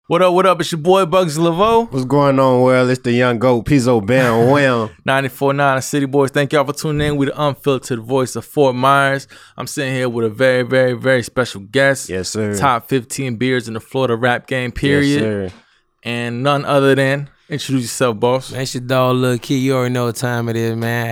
What up, what up? It's your boy Bugsy Laveau. What's going on, world? It's the young GOAT, Pizzo Bam Wham. 94.9 City Boys. Thank y'all for tuning in. We the unfiltered voice of Fort Myers. I'm sitting here with a very, very, very special guest. Yes, sir. Top 15 beards in the Florida rap game, period. Yes, sir. And none other than, introduce yourself, boss. That's your dog, Lil Key. You already know what time it is, man.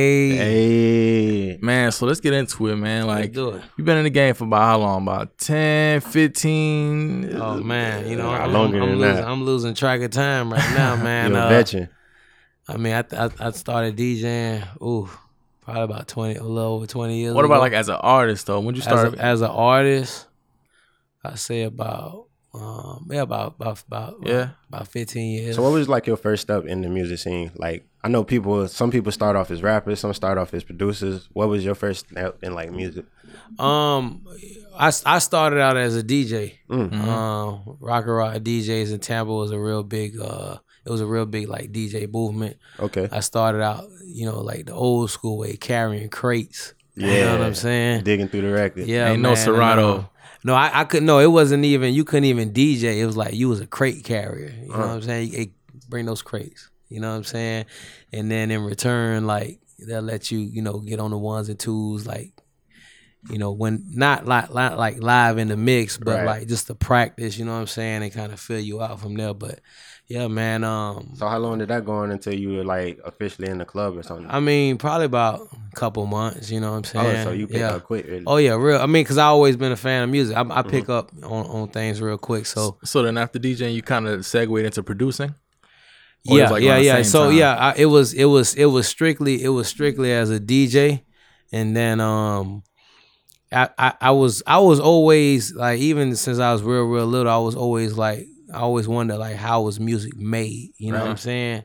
Hey. Man, so let's get into it, man. Like, Let's do it. You've been in the game for about how long? About 10, 15? Oh, man. You know, I'm losing track of time right now, man. You're a veteran. I mean, I started DJing, probably about 20, a little over 20 years What ago. about like as an artist, though? When you start? As an artist, I say about 15 years. So what was like your first step in the music scene? Like, I know some people start off as rappers, some start off as producers. What was your first step in like music? I started out as a DJ. Rock and Rock DJs in Tampa was a real big like DJ movement. Okay. I started out, like the old school way, carrying crates. Yeah. You know what I'm saying? Digging through the record. Yeah, Ain't man, no Serato. No, I couldn't. No, it wasn't even. You couldn't even DJ. It was like you was a crate carrier. You know what I'm saying? You bring those crates. You know what I'm saying? And then in return, like they'll let you, get on the ones and twos, like, when not like live in the mix, but Right. like just to practice. You know what I'm saying? And kind of fill you out from there. But yeah, man. So how long did that go on until you were like officially in the club or something? I mean, probably about a couple months. You know what I'm saying? Oh, so you pick up quick, really? Oh yeah, real. I mean, cause I always been a fan of music. I pick up on things real quick. So then after DJing, you kind of segued into producing? Or it yeah, was, like, around the yeah. same So time? yeah, it was strictly as a DJ, and then I was always like, even since I was real little, I was always like, I always wondered like how was music made, you know what I'm saying?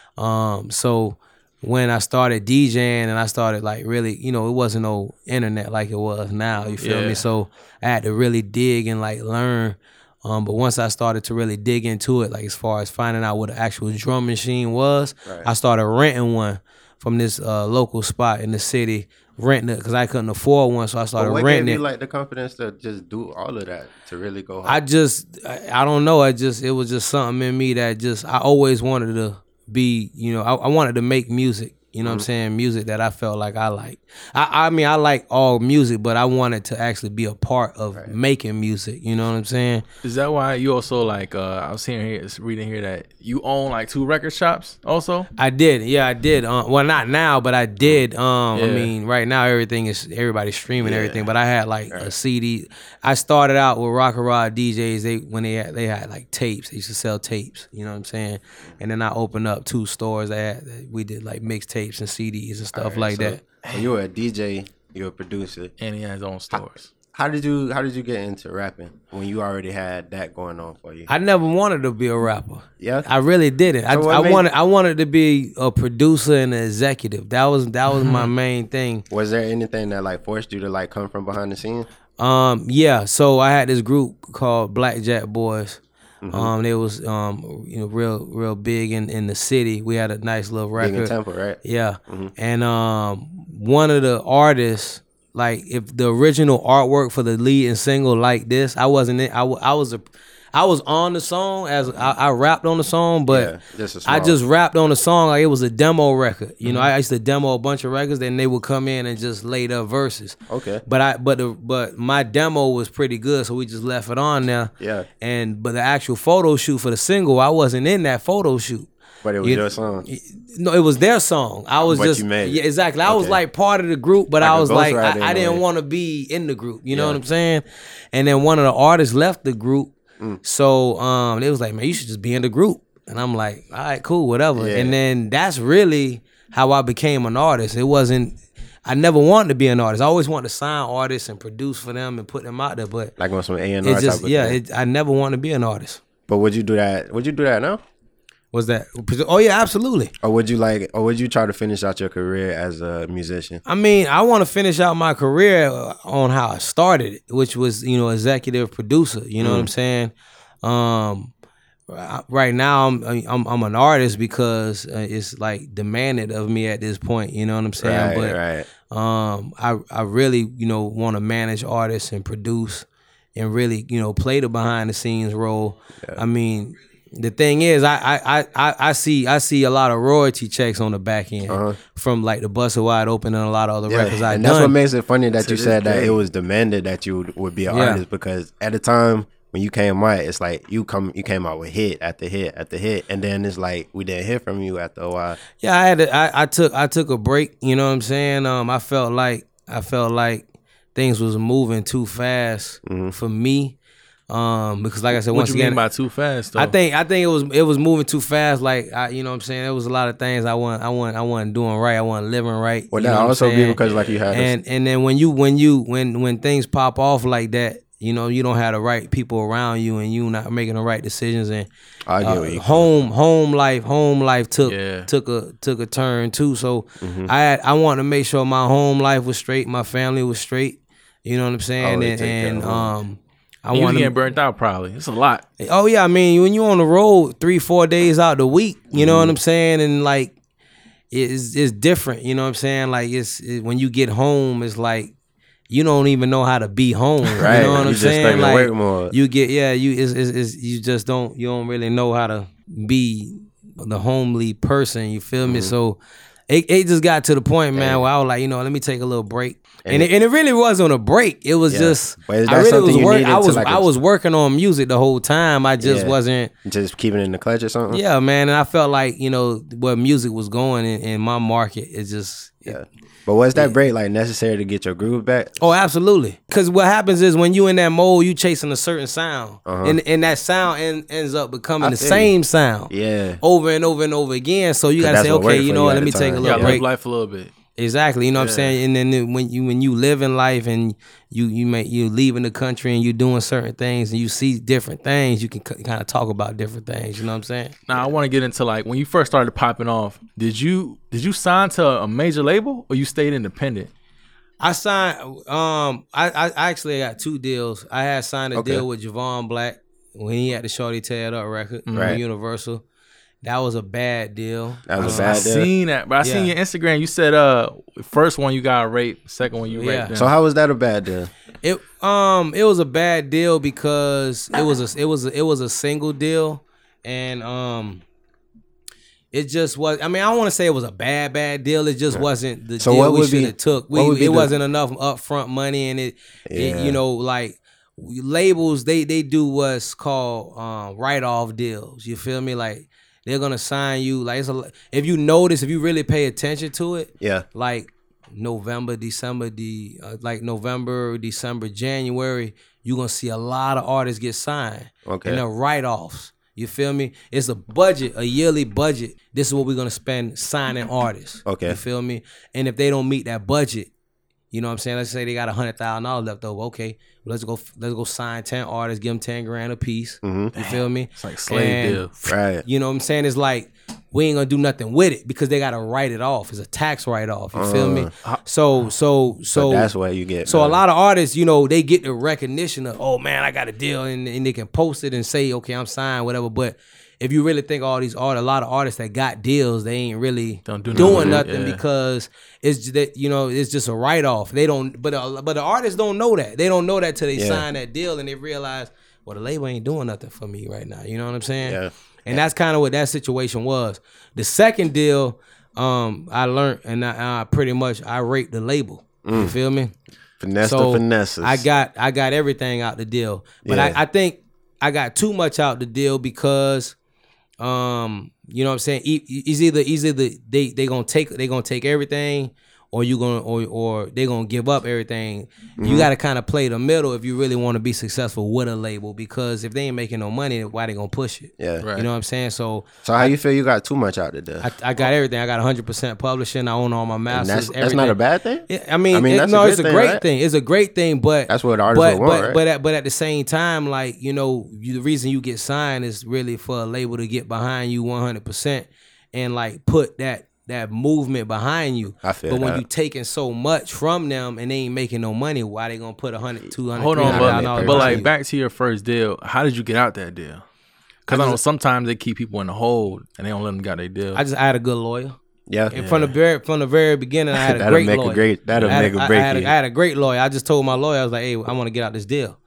So when I started DJing and I started like really, it wasn't no internet like it was now, you feel Yeah. me? So I had to really dig and like learn. But once I started to really dig into it, like as far as finding out what an actual drum machine was, Right. I started renting one from this local spot in the city, renting it because I couldn't afford one, so I started But what renting gave it. you like the confidence to just do all of that, to really go hard? I don't know. It was just something in me that I always wanted to be, I wanted to make music. You know what I'm saying? Music that I felt like I like. I mean, I like all music, but I wanted to actually be a part of making music. You know what I'm saying? Is that why you also like? I was reading here that you own like 2 record shops also. I did. Yeah, I did. Well, not now, but I did. I mean, right now everybody's streaming everything. But I had like a CD. I started out with Rock and Roll DJs. They had like tapes. They used to sell tapes. You know what I'm saying? And then I opened up 2 stores that we did like mixtapes and CDs and stuff like that. So you were a DJ, you were a producer. And he has his own stores. How did you get into rapping when you already had that going on for you? I never wanted to be a rapper. Yeah? I really didn't. So I wanted to be a producer and an executive. That was my main thing. Was there anything that like forced you to like come from behind the scenes? Yeah. So I had this group called Blackjack Boys. They was real big in the city. We had a nice little record. Big in Temple, right? Yeah. And one of the artists, like if the original artwork for the lead and single like this, I wasn't in. I was on the song as I rapped on the song, but I just rapped on the song like it was a demo record. You know, I used to demo a bunch of records, then they would come in and just lay their verses. Okay. But my demo was pretty good, so we just left it on there. Yeah. But the actual photo shoot for the single, I wasn't in that photo shoot. But it was your song. No, it was their song. I was But you made it. Yeah, exactly. I was like part of the group, but Like I a was like, ghostwriter in I a didn't way. want to be in the group. You know what I'm saying? And then one of the artists left the group, so they was like, man, you should just be in the group. And I'm like, all right, cool, whatever. Yeah. And then that's really how I became an artist. It wasn't. I never wanted to be an artist. I always wanted to sign artists and produce for them and put them out there, but Like on some A&R it just type of thing. I never wanted to be an artist. But would you do that? Would you do that now? Was that? Oh yeah, absolutely. Or would you try to finish out your career as a musician? I mean, I want to finish out my career on how I started it, which was, executive producer. You know what I'm saying? Right now, I'm an artist because it's like demanded of me at this point. You know what I'm saying? Right. I really want to manage artists and produce really, you know, play the behind the scenes role. I mean, the thing is, I see a lot of royalty checks on the back end from like the Busted Wide Open and a lot of other records I done. And that's what makes it funny that you said that it was demanded that you would be an artist, because at the time when you came out, it's like you came out with hit after hit after hit, and then it's like we didn't hear from you after a while. Yeah, I took a break. You know what I'm saying? I felt like things was moving too fast for me. Because like I said, what once you again, mean by too fast though? I think it was moving too fast. Like you know what I'm saying, there was a lot of things I wasn't doing right. I wasn't living right. Well, that also be because like you had and then when things pop off like that, you know, you don't have the right people around you, and you not making the right decisions. And I get what you home life took a turn too. So I wanted to make sure my home life was straight, my family was straight. You know what I'm saying? I you want to get burnt out probably. It's a lot. Oh yeah, I mean, when you on the road 3-4 days out the week, you know what I'm saying, and like it's different. You know what I'm saying? Like when you get home, it's like you don't even know how to be home. Right. You know what I'm saying? Like work more. You get you just don't really know how to be the homely person. You feel me? So it just got to the point, man, where I was like, you know, let me take a little break. And it really wasn't a break. It was just I was working on music the whole time. I just wasn't just keeping it in the clutch or something. Yeah, man. And I felt like, you know, where music was going in my market, it just But was that break like necessary to get your groove back? Oh, absolutely. Because what happens is when you in that mode, you chasing a certain sound, and that sound ends up becoming the same sound, over and over and over again. So you gotta say, okay, you know what? Let me take a little break. Live life a little bit. Exactly, you know what I'm saying. And then when you live in life and you leaving the country and you doing certain things and you see different things, you can kind of talk about different things. You know what I'm saying? Now I want to get into like when you first started popping off. Did you sign to a major label or you stayed independent? I signed. I actually got 2 deals. I had signed a deal with Javon Black when he had the Shorty Tear It Up record on Universal. That was a bad deal. That was a bad deal. I seen that, but I seen your Instagram. You said first one you got raped, second one you raped them. So how was that a bad deal? It was a bad deal because it was a single deal, and it just was. I mean, I don't want to say it was a bad deal. It just wasn't the deal we should have took. It wasn't enough upfront money, and it you know, like labels they do what's called write-off deals. You feel me? Like they're gonna sign you. Like if you notice, if you really pay attention to it, like November, December, January, you're gonna see a lot of artists get signed. And they're write-offs. You feel me? It's a budget, a yearly budget. This is what we're gonna spend signing artists. You feel me? And if they don't meet that budget, you know what I'm saying? Let's say they got $100,000 left over. Okay, let's go sign 10 artists, give them $10,000 a piece. You feel me? It's like slave deal, right? You know what I'm saying? It's like we ain't gonna do nothing with it because they gotta write it off. It's a tax write-off. You feel me? So that's what you get. So a lot of artists, you know, they get the recognition of, oh man, I got a deal, and they can post it and say, okay, I'm signed, whatever. But if you really think all these a lot of artists that got deals, they ain't really doing nothing because it's that, you know, it's just a write-off. They don't, but the artists don't know that. They don't know that till they sign that deal and they realize, well, the label ain't doing nothing for me right now. You know what I'm saying? Yeah. And that's kind of what that situation was. The second deal, I learned, and I pretty much I raped the label. You feel me? Finesse the finesses. I got everything out the deal, but I think I got too much out the deal because. You know what I'm saying? It's either they gonna take everything, or they gonna give up everything. You got to kind of play the middle if you really want to be successful with a label, because if they ain't making no money, why they gonna push it? Yeah, right. You know what I'm saying? So how you feel you got too much out there? I got everything. I got 100% publishing. I own all my masters. That's not a bad thing. I mean, it's a great thing. It's a great thing, but that's what artists want, right? But at the same time, like, you know, the reason you get signed is really for a label to get behind you 100% and like put that movement behind you. I feel but when that. you taking so much from them and they ain't making no money, why they gonna put 100, 200, Hold on, $300 but like back to your first deal, how did you get out that deal? Because I know sometimes they keep people in the hold and they don't let them get their deal. I had a good lawyer. Yeah. And from the very beginning, I had a great lawyer. That'll make or break you. I had a great lawyer. I just told my lawyer, I was like, hey, I want to get out this deal.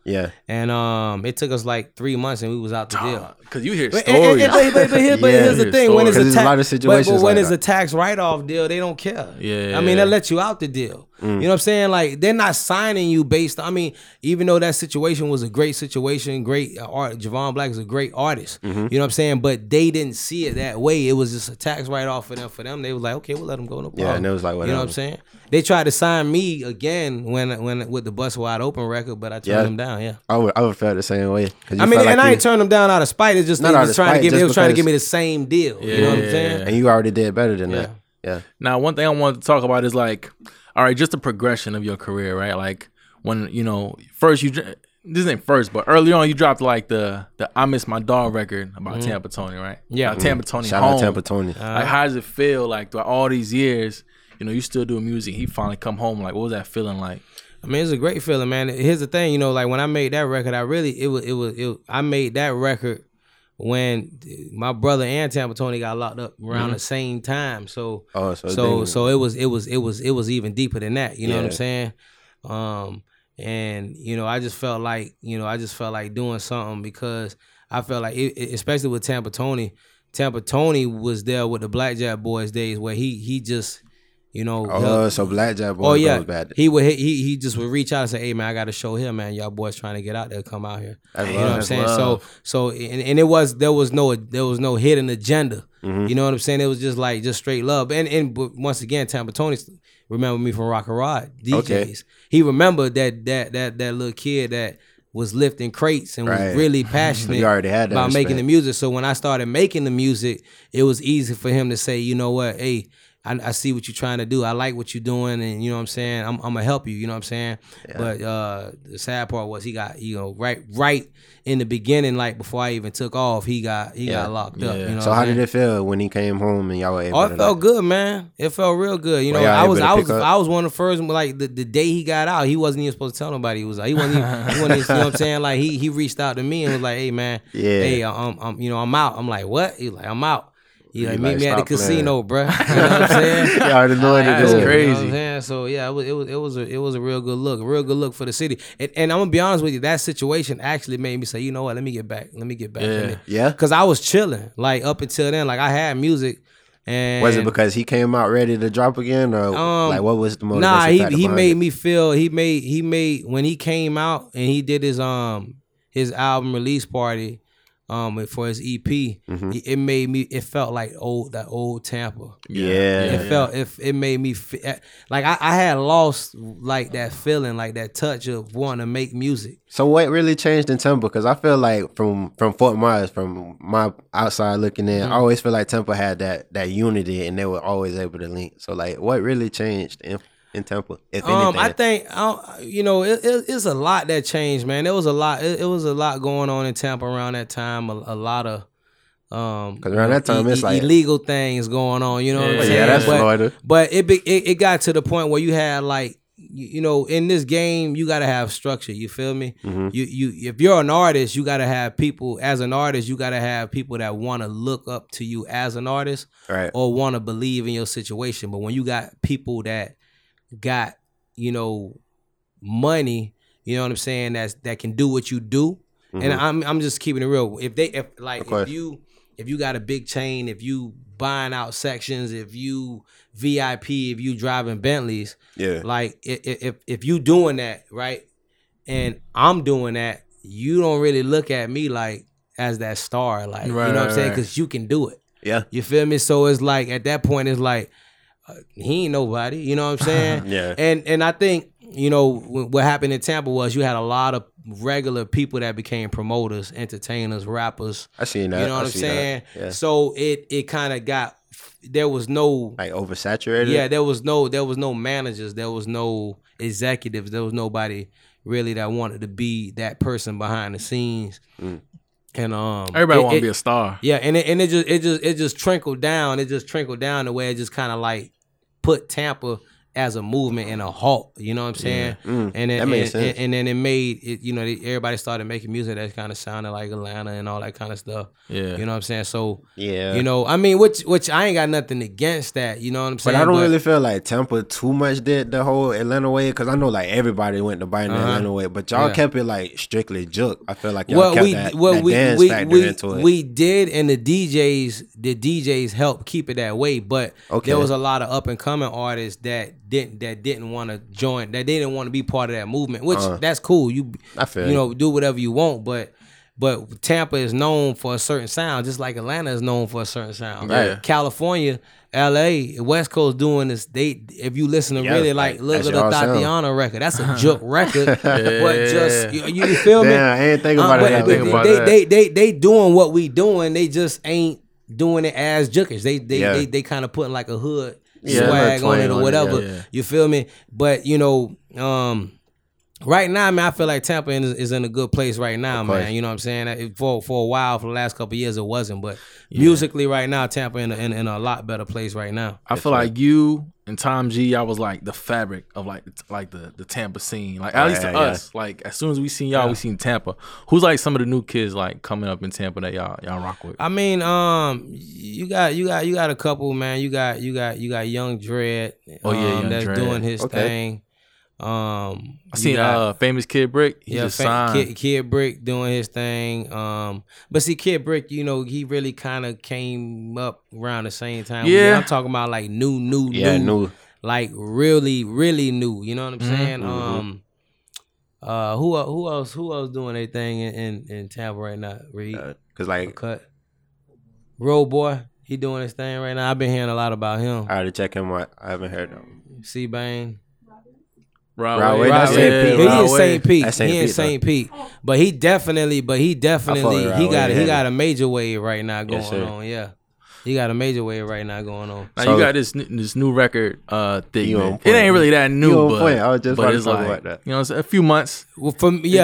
Yeah. And it took us like 3 months and we was out the deal. Because you hear stories. But here's the thing. When it's a when a tax write-off deal, they don't care. Yeah. I mean, they'll let you out the deal. You know what I'm saying? Like, they're not signing you based on, I mean, even though that situation was a great situation, great art, Javon Black is a great artist. You know what I'm saying? But they didn't see it that way. It was just a tax write-off for them. For them, they was like, okay, we'll let them go, no problem. Yeah, and it was like, whatever. You know what I'm saying? They tried to sign me again when with the Bust Wide Open record, but I turned them down. Yeah, I would feel the same way. I mean, and I ain't turned them down out of spite. It's just they was trying to give me the same deal. Yeah, you know what I'm saying? And you already did better than that. Yeah. Now, one thing I wanted to talk about is like, all right, just the progression of your career, right? Like when first this ain't first, but early on you dropped like the I Miss My Dog record about Tampa Tony, right? Yeah, Tampa Tony. Shout out Tampa Tony. Like, how does it feel like throughout all these years? You still doing music. He finally come home. Like, what was that feeling like? I mean, it's a great feeling, man. Here's the thing, like when I made that record, I made that record when my brother and Tampa Tony got locked up around the same time. So it was even deeper than that. You know what I'm saying? And I just felt like doing something because I felt like especially with Tampa Tony was there with the Blackjack Boys days where he just so Blackjack Boys goes bad. He just would reach out and say, hey man, I got a show here, man. Y'all boys trying to get out there, come out here. You know what I'm saying? So there was no hidden agenda. You know what I'm saying? It was just straight love. And once again, Tampa Tony remember me from Rock and Rod DJs. Okay. He remembered that little kid that was lifting crates and was really passionate about making the music. So when I started making the music, it was easy for him to say, you know what, hey, I see what you're trying to do. I like what you're doing, and you know what I'm saying. I'm gonna help you. You know what I'm saying. Yeah. But the sad part was he got right in the beginning, like before I even took off, he got locked up. You know so how did it feel when he came home and y'all were able? It felt good, man. It felt real good. I was one of the first. Like the day he got out, he wasn't even supposed to tell nobody he was out. He wasn't even, you know what I'm saying. Like he reached out to me and was like, hey man, I'm out. I'm like, what? He was like, I'm out. Meet me at the casino, bro. You know what I'm saying? You already know it. That's crazy. You know what I'm saying? So yeah, it was a real good look for the city. And I'm gonna be honest with you, that situation actually made me say, you know what? Let me get back. Yeah. Because I was chilling, like up until then, like I had music. And was it because he came out ready to drop again, or like what was the Nah, motivation? he made me feel. He made when he came out and he did his album release party. For his EP, it felt like that old Tampa. It made me like I had lost like that feeling, like that touch of wanting to make music. So what really changed in Tampa? Because I feel like from Fort Myers, from my outside looking in, I always feel like Tampa had that unity and they were always able to link. So like, what really changed in Tampa, if anything? I think it's a lot that changed, man. There was a lot. It was a lot going on in Tampa around that time. A lot of because around that time it's like illegal things going on. You know what I'm saying? Yeah, that's Florida. But it got to the point where you had like in this game you got to have structure. You feel me? Mm-hmm. You if you're an artist, you got to have people. As an artist, you got to have people that want to look up to you as an artist, right? Or want to believe in your situation. But when you got people that got money, you know what I'm saying, that can do what you do, and I'm just keeping it real. If you got a big chain, if you buying out sections, if you VIP, if you driving Bentleys, like if you doing that right, and I'm doing that, you don't really look at me like as that star, like you know what I'm saying, because you can do it. Yeah, you feel me? So it's like at that point, it's like. He ain't nobody, you know what I'm saying? Yeah. And I think, what happened in Tampa was you had a lot of regular people that became promoters, entertainers, rappers. I seen that. You know what I'm saying? Yeah. So it kind of got, there was no like oversaturated. Yeah, there was no managers, there was no executives, there was nobody really that wanted to be that person behind the scenes. And everybody want to be a star. Yeah, and it just trickled down. It just trickled down the way it just kind of like put Tampa as a movement and a halt. You know what I'm saying? And then, that makes sense. And then it made it. You know, everybody started making music that kind of sounded like Atlanta and all that kind of stuff. Yeah, you know what I'm saying. So yeah, you know, I mean, which I ain't got nothing against that. You know what I'm saying? But I don't really feel like Tampa too much did the whole Atlanta way, because I know like everybody went to biting the Atlanta way, but y'all kept it like strictly Juke. I feel like y'all kept that dance factor into it. We did, and the DJs helped keep it that way. But there was a lot of up and coming artists that didn't want to join, that they didn't want to be part of that movement, which that's cool. I feel you know, do whatever you want, but Tampa is known for a certain sound, just like Atlanta is known for a certain sound. Right. California, LA, West Coast doing this. If you listen to really like look at the Tatiana record, that's a Juke record. But just you feel me? I ain't think about it. They doing what we doing. They just ain't doing it as Jukers. They kind of putting like a hood swag on it or whatever. Yeah. You feel me? But you know, right now, man, I feel like Tampa is in a good place right now, man. You know what I'm saying? For a while, for the last couple of years, it wasn't. But musically, right now, Tampa in a lot better place right now. I feel like you and Tom G, I was like the fabric of like the Tampa scene. Like at least to us, like as soon as we seen y'all, we seen Tampa. Who's like some of the new kids like coming up in Tampa that y'all rock with? I mean, you got a couple, man. You got Young Dread. That's Dread. Doing his thing. I seen Famous Kid Brick. He just signed. Kid Brick doing his thing. But see, Kid Brick, you know, he really kind of came up around the same time. Yeah, I'm talking about like new, like really, really new. You know what I'm saying? Who else doing their thing in Tampa right now? Reed, cause like Road Boy, he doing his thing right now. I've been hearing a lot about him. I had to check him out. I haven't heard him. C-Bane. Right. That's St. Pete. He in St. Pete. But he definitely he got a major wave right now going on. Yeah. He got a major wave right now going on. Now you got this new record thing. It ain't really that new, but I was just about to talk about that. You know, it's a few months. Well,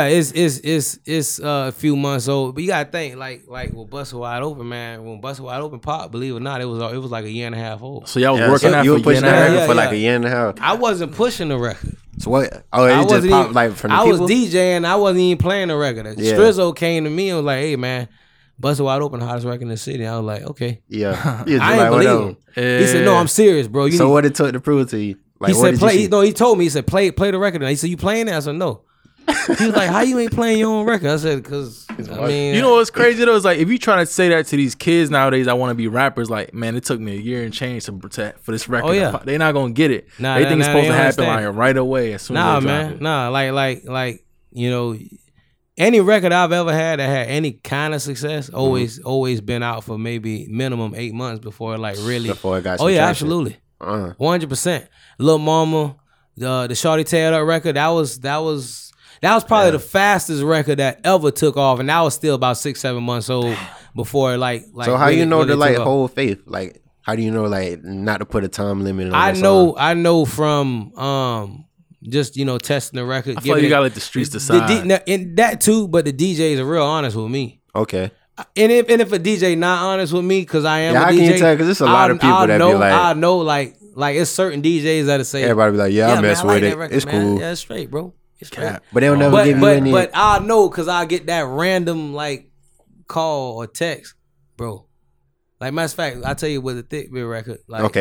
it's a few months old. But you gotta think like with Busted Wide Open, man. When Busted Wide Open popped, believe it or not, it was like a year and a half old. So y'all was working you were pushing that record for like a year and a half. I wasn't pushing the record. So what? Oh, it just popped like from the people? I was DJing. I wasn't even playing the record. Strizzo came to me and was like, "Hey, man, Busted Wide Open, hottest record in the city." I was like, "Okay." Yeah. I ain't believe him. He said, "No, I'm serious, bro." What it took to prove to you? Like, he said, "Play." He told me. He said, "Play the record." And he said, "You playing that?" I said, "No." He was like, "How you ain't playing your own record?" I said, "Cause I mean, you know what's crazy though? It's like if you trying to say that to these kids nowadays, I want to be rappers. Like, man, it took me a year and change for this record. Oh, yeah. They're not gonna get it. They think it's supposed to happen like right away as soon as they drop it. Nah, like you know, any record I've ever had that had any kind of success always been out for maybe minimum 8 months before it really. Before it got. Oh yeah, absolutely, 100%. Lil Mama, the Shawty Teared Up record, that was probably the fastest record that ever took off, and that was still about 6-7 months old before like. So how you know to like hold faith? Like how do you know like not to put a time limit on? I know from just testing the record. I feel like you gotta let the streets decide. And that too, but the DJs are real honest with me. Okay. And if a DJ not honest with me, because I am a DJ, how can you tell? Because there's a lot of people that be like, I know like it's certain DJs that'll say, everybody be like, I mess with it. It's cool. Yeah, it's straight, bro. But they'll never give you any. But I know because I get that random like call or text, bro. Like matter of fact, I tell you with the Thick Beer record, like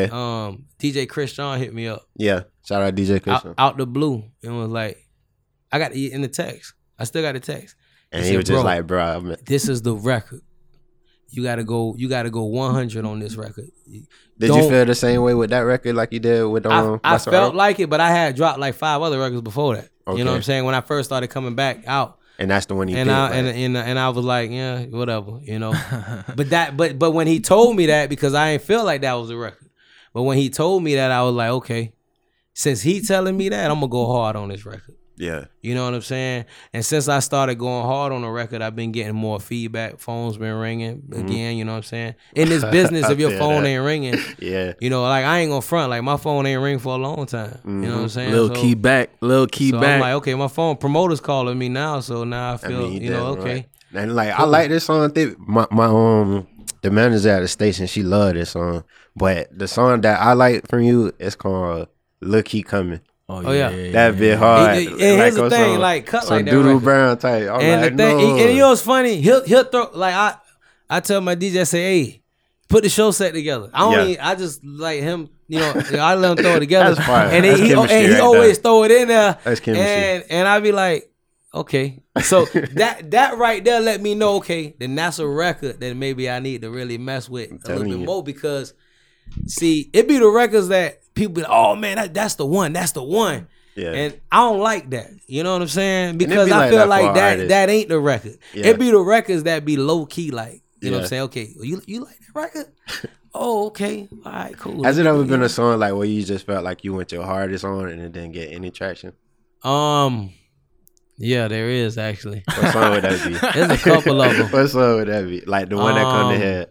DJ Chris John hit me up. Yeah, shout out DJ Chris out the blue, and was like, I got in the text. I still got the text, and he was just like, bro, this is the record. You gotta go 100 on this record. Did you feel the same way with that record like you did with I felt like it, but I had dropped like 5 other records before that. Okay. You know what I'm saying? When I first started coming back out. And that's the one he and did. And I was like, yeah, whatever, But when he told me that, because I ain't feel like that was a record. But when he told me that, I was like, okay, since he telling me that, I'm gonna go hard on this record. Yeah. You know what I'm saying? And since I started going hard on the record, I've been getting more feedback. Phone's been ringing again, you know what I'm saying? In this business, if your phone ain't ringing, like I ain't gonna front. Like my phone ain't ring for a long time. You know what I'm saying? Little key back. I'm like, okay, my phone promoter's calling me now, so now I feel, okay. Right. And like I like this song. My the manager at the station, she loved this song. But the song that I like from you is called Look, he coming. Oh yeah. That bit hard. And here's the thing, like cut some like that. Doodle Brown type. I'm and like, the thing, no. and you know what's funny? He'll throw like I tell my DJ, I say, hey, put the show set together. I just like him, you know, I let him throw it together. That's fine. And That's he right always throw it in there. That's chemistry. And I be like, okay. So that right there let me know, okay, then that's a record that maybe I need to really mess with a little bit more, because see, it be the records that people be like, oh man, that's the one. Yeah. And I don't like that. You know what I'm saying? Because I feel like that ain't the record. Yeah. It be the records that be low key, like, you know what I'm saying? Okay, you like that record? Oh, okay. All right, cool. Has it ever been a song like where you just felt like you went your hardest on and it didn't get any traction? Yeah, there is actually. What song would that be? There's a couple of them. What song would that be? Like the one that come to head.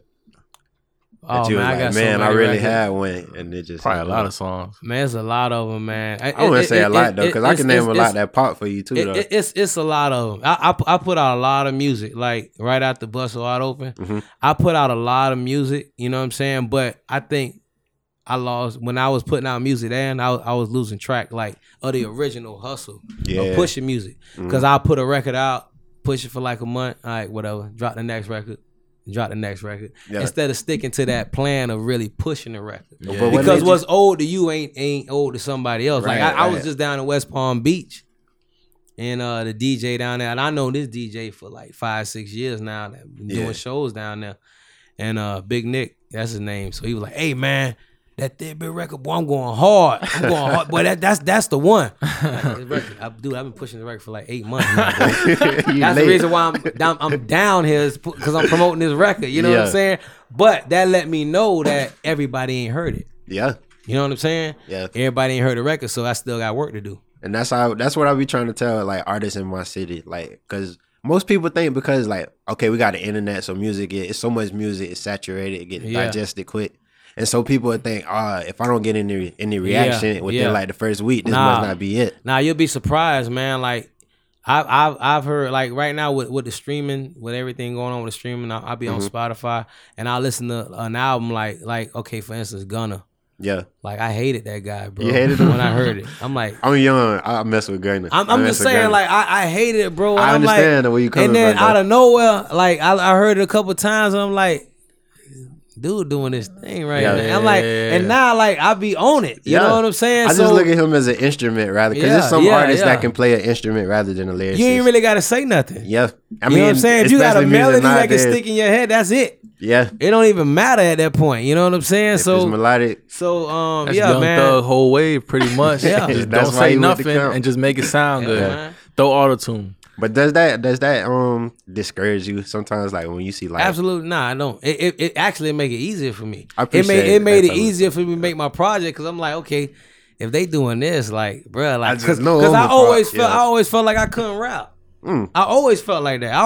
Oh man, I really had one, and it just probably a lot of songs. Man, it's a lot of them, man. I wouldn't say a lot though, because I can name a lot that pop for you too. Though it's a lot of them. I put out a lot of music, like right after Bust Wide Open. Mm-hmm. I put out a lot of music. You know what I'm saying? But I think I lost when I was putting out music. Then I was losing track, like of the original hustle of pushing music, because I put a record out, push it for like a month. All right, whatever. Drop the next record. Instead of sticking to that plan of really pushing the record. Yeah. Because what's old to you ain't old to somebody else. Right, like I was just down in West Palm Beach, and the DJ down there, and I know this DJ for like 5-6 years now, that been doing shows down there. And Big Nick, that's his name. So he was like, hey man, that Dead Big record, boy, I'm going hard. Boy, that's the one. Like, I've been pushing the record for like 8 months now, that's the reason why I'm down here, is because I'm promoting this record. You know what I'm saying? But that let me know that everybody ain't heard it. Yeah. You know what I'm saying? Yeah. Everybody ain't heard the record, so I still got work to do. And that's what I be trying to tell like artists in my city, like, because most people think because like, okay, we got the internet, so music it's so much music, it's saturated, it gets digested quick. And so people would think, if I don't get any reaction within like the first week, this must not be it. Nah, you'll be surprised, man. Like I've heard, like right now with the streaming, with everything going on with the streaming, I'll be on Spotify and I'll listen to an album like okay, for instance, Gunna. Yeah. Like I hated that guy, bro. You hated him? When I heard it. I'm like, I'm young. I mess with Gunna. I'm just saying, like I hated it, bro. And I understand the way you coming from. And then out of nowhere, like I heard it a couple times and I'm like, dude doing this thing right now. I'm like, and now like I be on it. You know what I'm saying? I just look at him as an instrument rather, because there's some artists that can play an instrument rather than a lyricist. You ain't really got to say nothing. Yeah. I mean, you know what I'm saying? If you got a melody that can stick in your head, that's it. Yeah. It don't even matter at that point. You know what I'm saying? If it's melodic. So that's Young man. Thug whole wave pretty much. Just don't say nothing and just make it sound good. Man. Throw auto-tune. But does that discourage you sometimes, like when you see like absolutely I don't. It actually make it easier for me. I appreciate it made it easier for me to make my project, because I'm like, okay, if they doing this, like, bro, like, because I always felt like I couldn't rap. I always felt like that.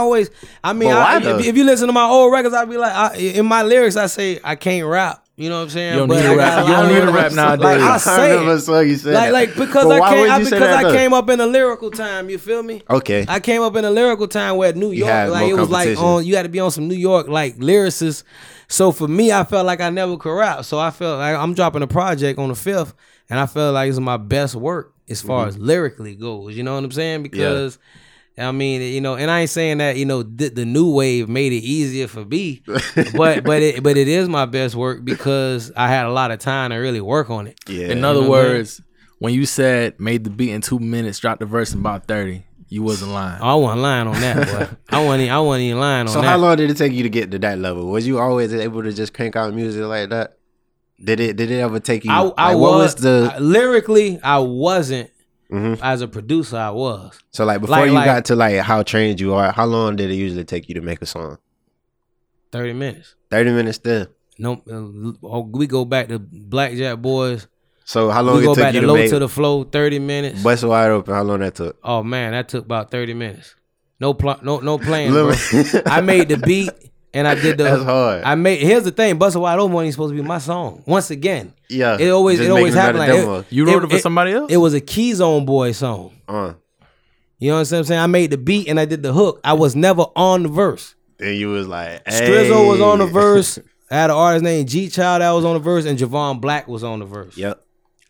If you listen to my old records, I'd be like, in my lyrics, I say I can't rap. You know what I'm saying? You don't need to rap nowadays. Like I say it. Because I came up in a lyrical time. You feel me? Okay. I came up in a lyrical time where New York, like it was like you had to be on some New York like lyricists. So for me, I felt like I never could rap. So I felt like I'm dropping a project on the 5th, and I felt like it's my best work as far as lyrically goes. You know what I'm saying? Because I mean, you know, and I ain't saying that, you know, the new wave made it easier for me, but it is my best work because I had a lot of time to really work on it. Yeah. In other words, when you said made the beat in 2 minutes, dropped the verse in about 30, you wasn't lying. Oh, I wasn't lying on that, boy. I wasn't even lying on that. So how long did it take you to get to that level? Was you always able to just crank out music like that? Did it ever take you? Lyrically, I wasn't. Mm-hmm. As a producer, I was. So like before you got to like how trained you are, how long did it usually take you to make a song? 30 minutes. 30 minutes still? No, we go back to Blackjack Boys. So how long it took you to make? We go back to Low to the Flow, 30 minutes. Bust Wide Open, how long that took? Oh man, that took about 30 minutes. No playing, bro. I made the beat. And I did That's hard. Here's the thing, Bustin' Wide Open wasn't supposed to be my song. Once again. Yeah. It always happened like that. You wrote it for somebody else? It was a Keyzone Boy song. You know what I'm saying? I made the beat and I did the hook. I was never on the verse. Then you was like, hey. Strizzo was on the verse. I had an artist named G Child that was on the verse, and Javon Black was on the verse. Yep.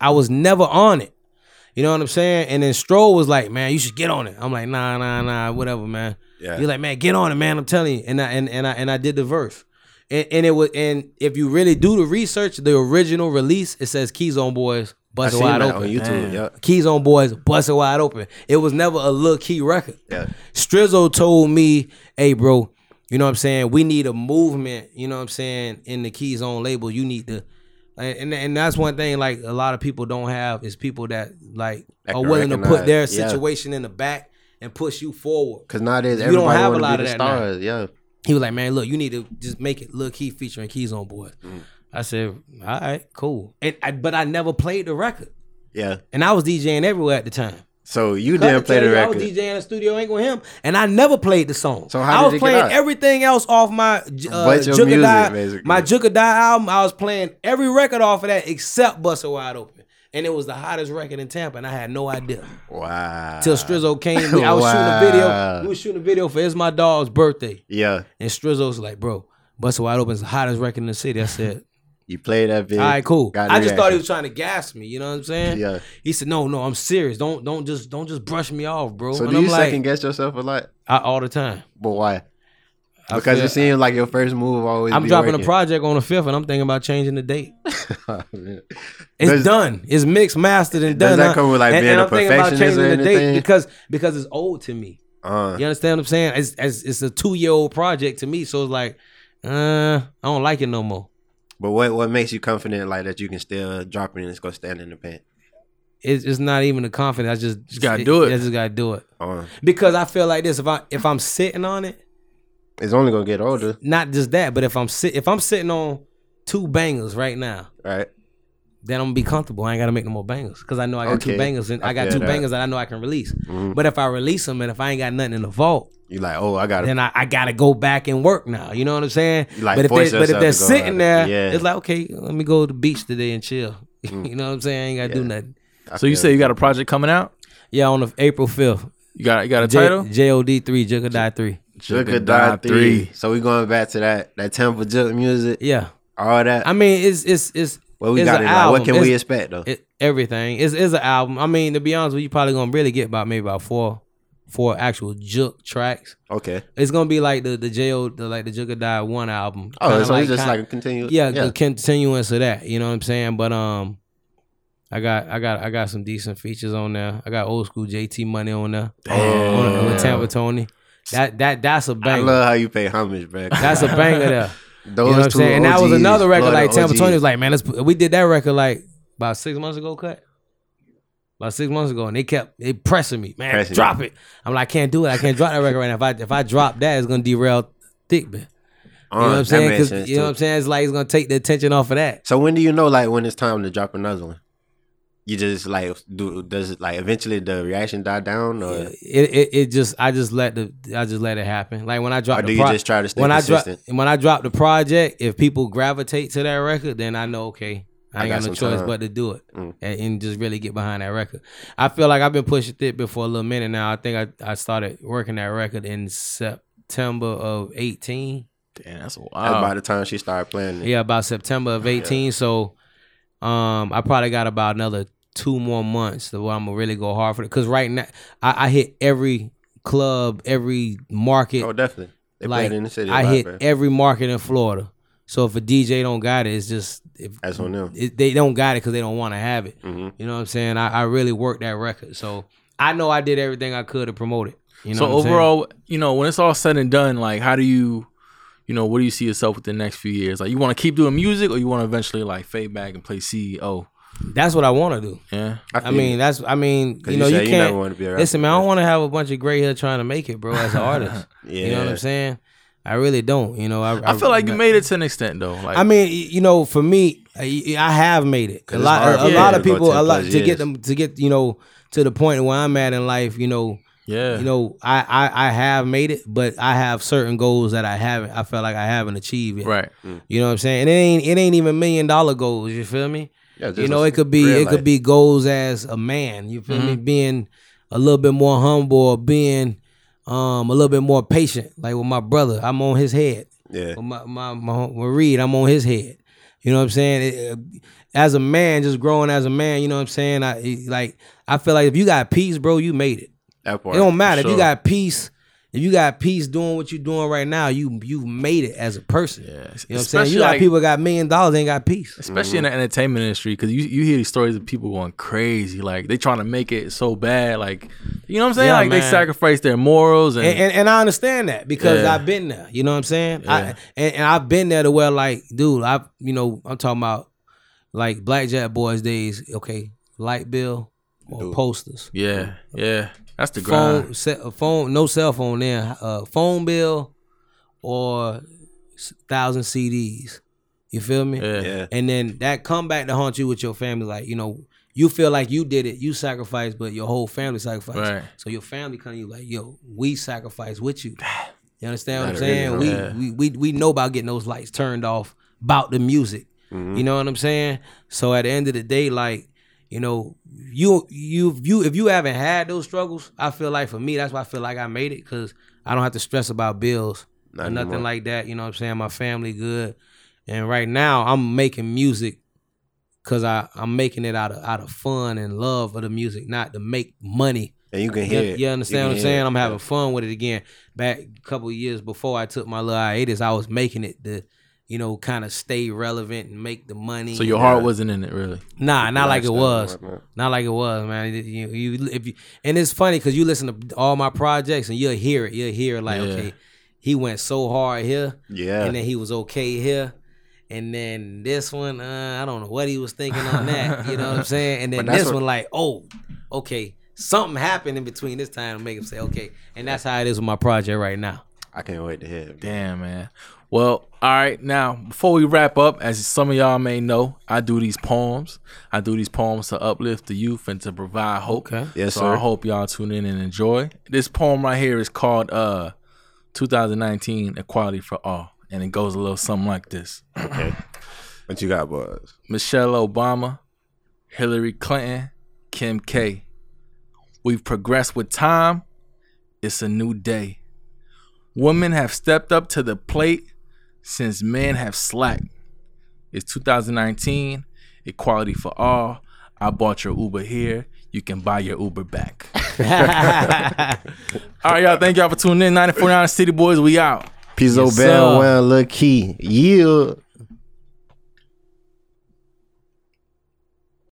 I was never on it. You know what I'm saying? And then Stroll was like, man, you should get on it. I'm like, nah, whatever, man. Yeah. You're like, man, get on it, man. I'm telling you. And I did the verse. And if you really do the research, the original release, it says Keys on Boys, Bust It Wide Open. On YouTube, yeah. Keys on Boys, Bust It Wide Open. It was never a Lil Key record. Yeah. Strizzo told me, hey, bro, you know what I'm saying? We need a movement, you know what I'm saying, in the Keys on label. You need to, and that's one thing like a lot of people don't have is people that like are willing to put their situation in the back and push you forward. Because nowadays everybody want to be the stars, yeah. He was like, man, look, you need to just make it Lil Key featuring Keys on Boys. I said, all right, cool. But I never played the record. Yeah. And I was DJing everywhere at the time. So you didn't play the record. I was DJing in the studio Ink with him, and I never played the song. So how did I was playing everything else off my Jugga Die album. I was playing every record off of that except Bust It Wide Open. And it was the hottest record in Tampa, and I had no idea. Wow. Till Strizzo came. I was shooting a video. We was shooting a video for It's My Dog's birthday. Yeah. And Strizzo's like, bro, Bust It Wide Open is the hottest record in the city. I said, you played that video. All right, cool. I just thought he was trying to gas me. You know what I'm saying? Yeah. He said, no, I'm serious. Don't just brush me off, bro. So and do you like, second guess yourself a lot? All the time. But why? Because it seems like your first move always. I'm dropping a project on the 5th, and I'm thinking about changing the date. It's done. It's mixed, mastered, and done. Does that come with like being a perfectionist or anything? Because it's old to me. You understand what I'm saying? It's a 2-year-old project to me, so it's like I don't like it no more. But what makes you confident like that you can still drop it and it's gonna stand in the paint? It's not even the confidence. I just gotta do it. I just gotta do it. Because I feel like this: if I'm sitting on it. It's only gonna get older. Not just that, but if I'm sitting on 2 bangers right now, right, then I'm gonna be comfortable. I ain't gotta make no more bangers because I know I got 2 bangers and I got 2 bangers that I know I can release. But if I release them and if I ain't got nothing in the vault, you like, oh, I gotta. Then I gotta go back and work now. You know what I'm saying? Like but if they're sitting there, yeah. it's like, okay, let me go to the beach today and chill. You know what I'm saying? I ain't gotta do nothing. So you say you got a project coming out? Yeah, on the April 5th. You got a title? JOD 3, Jugga Die 3. Jugga Die 3. So we going back to that Tampa Juke music. Yeah, all that. I mean, it's what we got in like, what can we expect though? Everything is an album. I mean, to be honest with you, probably gonna really get maybe about four actual Juke tracks. Okay, it's gonna be like the Jugga Die 1 album. Oh, so it's just like a continuous. Yeah, a continuance of that. You know what I'm saying? But I got some decent features on there. I got old school JT Money on there. With Tampa Tony. That's a banger. I love how you pay homage, bro. That's a banger there. Those you know what I'm saying? And that was another record like Tampa OGs. Tony was like, man, we did that record like about 6 months ago, About 6 months ago, and they pressing me, man, drop it. I'm like, I can't do it. I can't drop that record right now. If I drop that, it's gonna derail Thick Man. You know what I'm saying? Because you know what I'm saying? It's like it's gonna take the attention off of that. So when do you know like when it's time to drop another one? You just like does it like eventually the reaction die down or I just let it happen. Like when I drop you just try to stay consistent? When I drop the project, if people gravitate to that record, then I know okay, I ain't got no choice but to do it and just really get behind that record. I feel like I've been pushing Thick for a little minute now. I think I started working that record in September of 18. Damn, that's wild. That's by the time she started playing it. Yeah, about September of 18. Yeah. So I probably got about another 2 more months where I'm gonna really go hard for it. Cause right now I hit every club, every market. Oh, definitely. They play it in the city. I hit every market in Florida. So if a DJ don't got it, it's just that's on them. They don't got it because they don't want to have it. You know what I'm saying? I really worked that record, so I know I did everything I could to promote it. You know. So overall, you know, when it's all said and done, like, how do you know, what do you see yourself within the next few years? Like, you want to keep doing music, or you want to eventually like fade back and play CEO? That's what I want to do. Yeah, I mean, you know, you can't. Listen, man, I don't want to have a bunch of gray hair trying to make it, bro. As an artist, yeah. You know what I'm saying? I really don't. You know, I feel like you made it to an extent, though. Like, I mean, you know, for me, I have made it. A lot of people, to get you know to the point where I'm at in life. You know, yeah. You know, I have made it, but I have certain goals that I feel like I haven't achieved yet. Right. You know what I'm saying? And it ain't even $1 million goals. You feel me? Yeah, you know, it could be goals as a man. You feel me? Being a little bit more humble, or being a little bit more patient. Like with my brother, I'm on his head. Yeah. With my Reed, I'm on his head. You know what I'm saying? As a man, just growing as a man, you know what I'm saying? I feel like if you got peace, bro, you made it. That part, it don't matter. sure. If you got peace doing what you're doing right now, you've made it as a person. Yeah. You know what I'm saying? You got like, people that got $1 million, ain't got peace. Especially in the entertainment industry, because you hear these stories of people going crazy. Like, they trying to make it so bad. Like, you know what I'm saying? Yeah, like, man. they sacrifice their morals. And I understand that because I've been there. You know what I'm saying? Yeah. And I've been there to where, like, dude, I'm talking about, like, Blackjack Boys days, okay, light bill or posters. Yeah. That's the grind. Phone, no cell phone there. Phone bill or 1,000 CDs. You feel me? Yeah. And then that come back to haunt you with your family. Like, you know, you feel like you did it, you sacrificed, but your whole family sacrificed. Right. So your family come to you like, yo, we sacrificed with you. You understand what I'm Not saying? really, We know about getting those lights turned off, about the music. Mm-hmm. You know what I'm saying? So at the end of the day, like, you know, if you haven't had those struggles, I feel like for me, that's why I feel like I made it, because I don't have to stress about bills or nothing like that. You know what I'm saying? My family good. And right now I'm making music because I'm making it out of fun and love of the music, not to make money. And you can hear it. You understand what I'm saying? I'm having fun with it again. Back a couple of years before I took my little hiatus, I was making it to, you know, kind of stay relevant and make the money. So your heart wasn't in it, really? Nah, not like it was. Right, Not like it was, man. And it's funny because you listen to all my projects and you'll hear it. You'll hear like, okay, he went so hard here. Yeah. And then he was okay here. And then this one, I don't know what he was thinking on that. You know what I'm saying? And then this one, like, oh, okay, something happened in between this time to make him say, okay. And that's how it is with my project right now. I can't wait to hear it. Damn, man. Well, all right. Now, before we wrap up, as some of y'all may know, I do these poems. I do these poems to uplift the youth and to provide hope. Okay. Yes, so sir. I hope y'all tune in and enjoy. This poem right here is called 2019 Equality for All. And it goes a little something like this. Okay. What you got, boys? Michelle Obama, Hillary Clinton, Kim K. We've progressed with time. It's a new day. Women have stepped up to the plate since men have slacked. It's 2019, equality for all. I bought your Uber here. You can buy your Uber back. All right, y'all. Thank y'all for tuning in. 94.9 City Boys, we out. Pizzo Yes, Bell, sir. one Lil Key. Yeah.